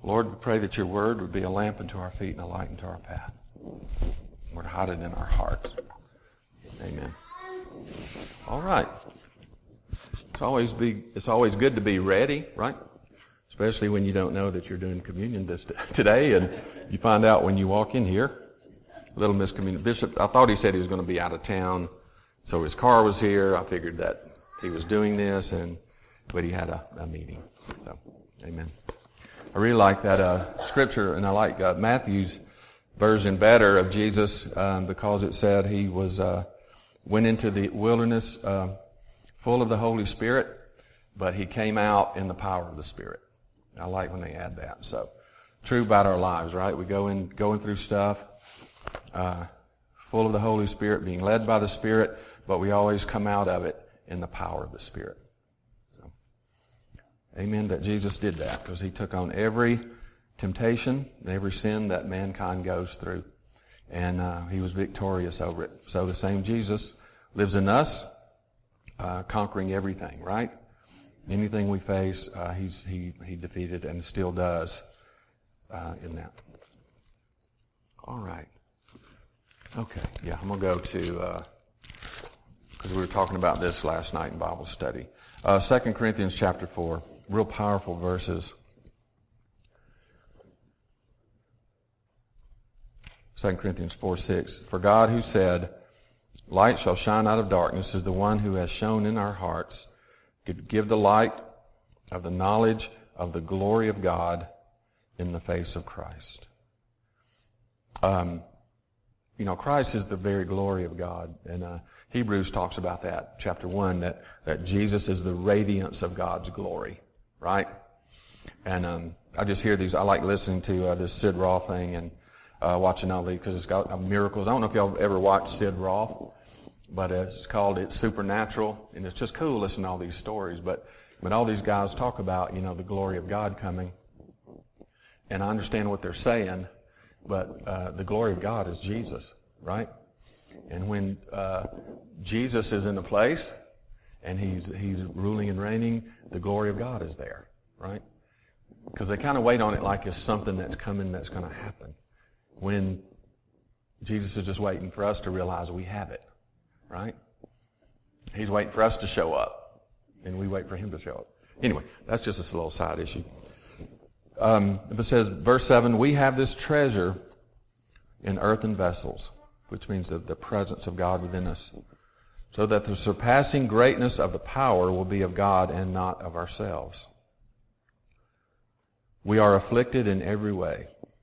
Lord, we pray that your word would be a lamp unto our feet and a light unto our path. Lord, hide it in our hearts. Amen. All right. It's always good to be ready, right? Especially when you don't know that you're doing communion today, and you find out when you walk in here. A little miscommunication. Bishop, I thought he said he was going to be out of town, so his car was here. I figured that he was doing this, but he had a meeting. So, amen. I really like that scripture, and I like Matthew's version better of Jesus because it said he went into the wilderness full of the Holy Spirit, but he came out in the power of the Spirit. I like when they add that. So, true about our lives, right? We going through stuff full of the Holy Spirit, being led by the Spirit, but we always come out of it in the power of the Spirit. So, amen that Jesus did that because he took on every temptation, every sin that mankind goes through, and he was victorious over it. So the same Jesus lives in us, conquering everything, right? Anything we face, he defeated and still does in that. All right. Okay, yeah, I'm going to go to, because we were talking about this last night in Bible study. 2 Corinthians chapter 4, real powerful verses. 2 Corinthians 4:6. For God who said, light shall shine out of darkness, is the one who has shown in our hearts to give the light of the knowledge of the glory of God in the face of Christ. Christ is the very glory of God. And Hebrews talks about that, chapter 1, that Jesus is the radiance of God's glory, right? And I just hear these, I like listening to this Sid Roth thing and watching all these, because it's got miracles. I don't know if y'all ever watched Sid Roth, but it's called It's Supernatural, and it's just cool listening to all these stories. But all these guys talk about, the glory of God coming, and I understand what they're saying, but the glory of God is Jesus, right? And when Jesus is in a place and he's ruling and reigning, the glory of God is there, right? Because they kind of wait on it like it's something that's coming that's going to happen, when Jesus is just waiting for us to realize we have it, right? He's waiting for us to show up, and we wait for him to show up. Anyway, that's just a little side issue. It says, verse 7, we have this treasure in earthen vessels, which means the presence of God within us, so that the surpassing greatness of the power will be of God and not of ourselves. We are afflicted in every way,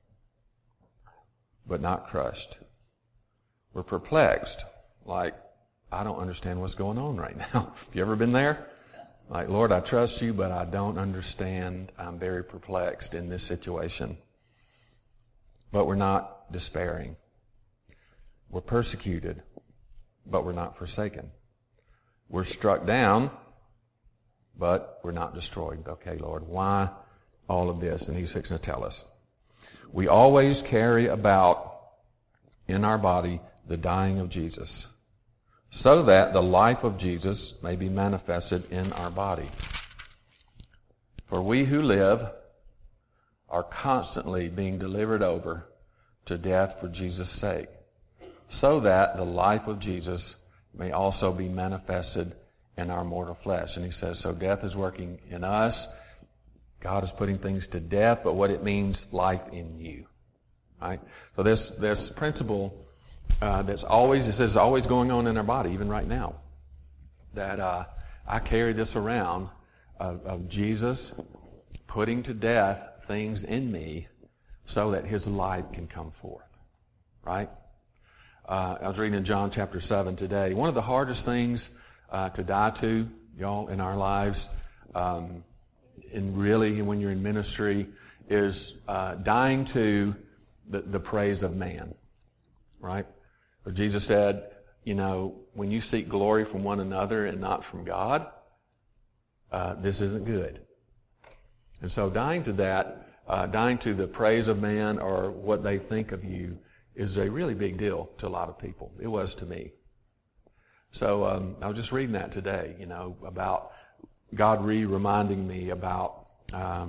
but not crushed. We're perplexed, like, I don't understand what's going on right now. Have you ever been there? Like, Lord, I trust you, but I don't understand. I'm very perplexed in this situation. But we're not despairing. We're persecuted, but we're not forsaken. We're struck down, but we're not destroyed. Okay, Lord, why all of this? And he's fixing to tell us. We always carry about in our body the dying of Jesus, so that the life of Jesus may be manifested in our body. For we who live are constantly being delivered over to death for Jesus' sake, so that the life of Jesus may also be manifested in our mortal flesh. And he says, so death is working in us. God is putting things to death, but what it means, life in you. Right? So this principle that's always, it says, always going on in our body, even right now, that I carry this around of Jesus putting to death things in me so that his life can come forth. Right? I was reading in John chapter 7 today. One of the hardest things to die to, y'all, in our lives, and really when you're in ministry, is dying to the praise of man, right? But Jesus said, when you seek glory from one another and not from God, this isn't good. And so dying to that, dying to the praise of man or what they think of you, is a really big deal to a lot of people. It was to me. So I was just reading that today, about God reminding me about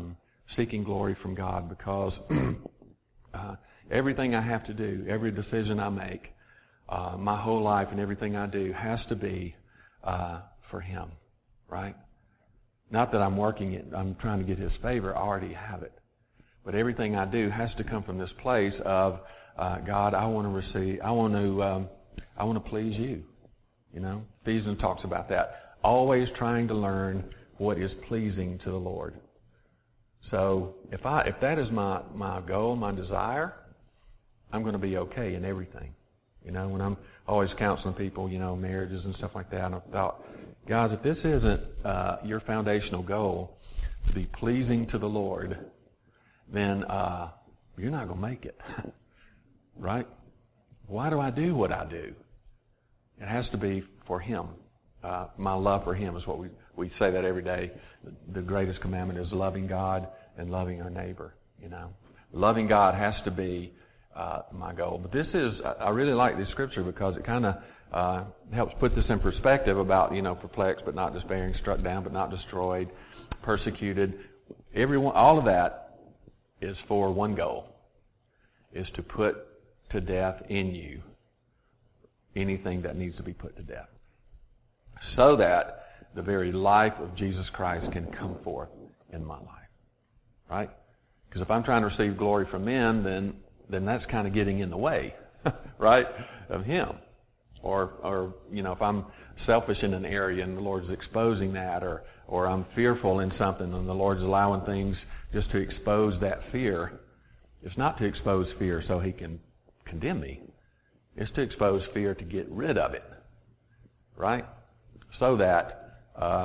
seeking glory from God, because everything I have to do, every decision I make, my whole life and everything I do has to be for Him, right? Not that I'm trying to get His favor, I already have it. But everything I do has to come from this place of, God, I want to please you. You know, Ephesians talks about that. Always trying to learn what is pleasing to the Lord. So if that is my goal, my desire, I'm going to be okay in everything. You know, when I'm always counseling people, you know, marriages and stuff like that, and I thought, guys, if this isn't your foundational goal to be pleasing to the Lord, then you're not going to make it. Right? Why do I do what I do? It has to be for Him. My love for Him is what we say that every day. The greatest commandment is loving God and loving our neighbor. You know, loving God has to be my goal. But I really like this scripture because it kind of helps put this in perspective about, you know, perplexed but not despairing, struck down but not destroyed, persecuted. All of that is for one goal, is to put to death in you anything that needs to be put to death, so that the very life of Jesus Christ can come forth in my life, right? Because if I'm trying to receive glory from men, then that's kind of getting in the way, right, of Him. Or you know, if I'm selfish in an area and the Lord's exposing that, or I'm fearful in something and the Lord's allowing things just to expose that fear, it's not to expose fear so He can condemn me. It's to expose fear to get rid of it, right? So that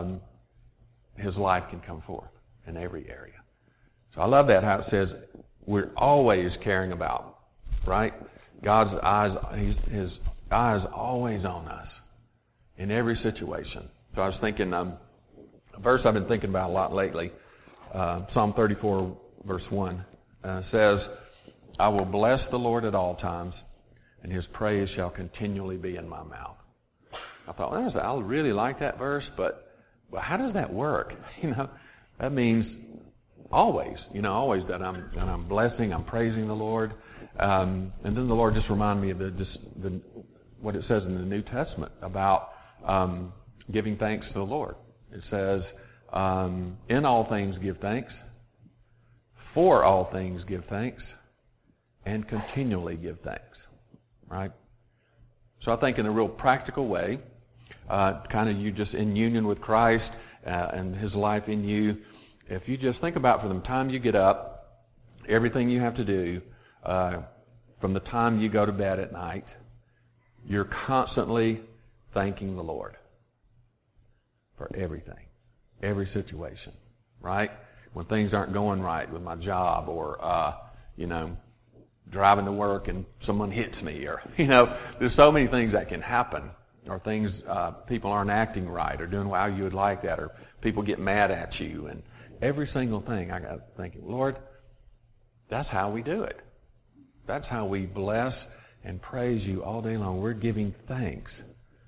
His life can come forth in every area. So I love that, how it says we're always caring about, right? God's eyes, His eyes always on us in every situation. So I was thinking, a verse I've been thinking about a lot lately, Psalm 34, verse 1, says, I will bless the Lord at all times, and His praise shall continually be in my mouth. I thought, well, I really like that verse, but how does that work? You know, that means always, always that I'm blessing, I'm praising the Lord. And then the Lord just reminded me of what it says in the New Testament about giving thanks to the Lord. It says, in all things give thanks, for all things give thanks, and continually give thanks. Right? So I think in a real practical way, kind of you just in union with Christ and His life in you, if you just think about from the time you get up, everything you have to do, from the time you go to bed at night, you're constantly thanking the Lord for everything, every situation, right? When things aren't going right with my job, or, driving to work and someone hits me, or, there's so many things that can happen, or things, people aren't acting right or doing how you would like that, or people get mad at you, and every single thing I got thinking, Lord, that's how we do it. That's how we bless and praise you all day long. We're giving thanks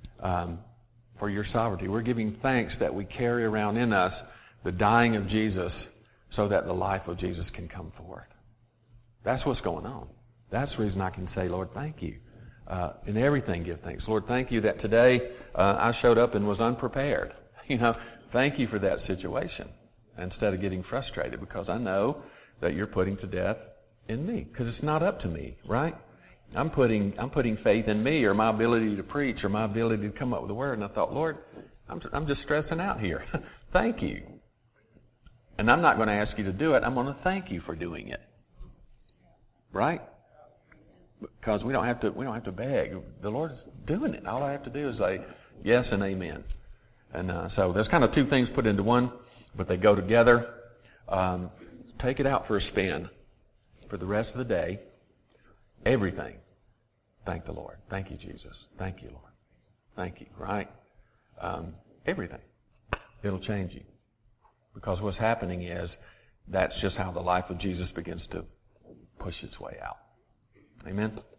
for your sovereignty. We're giving thanks that we carry around in us the dying of Jesus so that the life of Jesus can come forth. That's what's going on. That's the reason I can say, Lord, thank you. In everything, give thanks. Lord, thank you that today I showed up and was unprepared. Thank you for that situation, instead of getting frustrated, because I know that you're putting to death in me, because it's not up to me, right? I'm putting faith in me, or my ability to preach, or my ability to come up with a word. And I thought, Lord, I'm just stressing out here. Thank you. And I'm not going to ask you to do it. I'm going to thank you for doing it. Right? Because we don't have to beg. The Lord's doing it. All I have to do is say yes and amen. And so there's kind of two things put into one, but they go together. Take it out for a spin for the rest of the day. Everything. Thank the Lord. Thank you, Jesus. Thank you, Lord. Thank you. Right? Everything. It'll change you. Because what's happening is that's just how the life of Jesus begins to push its way out. Amen?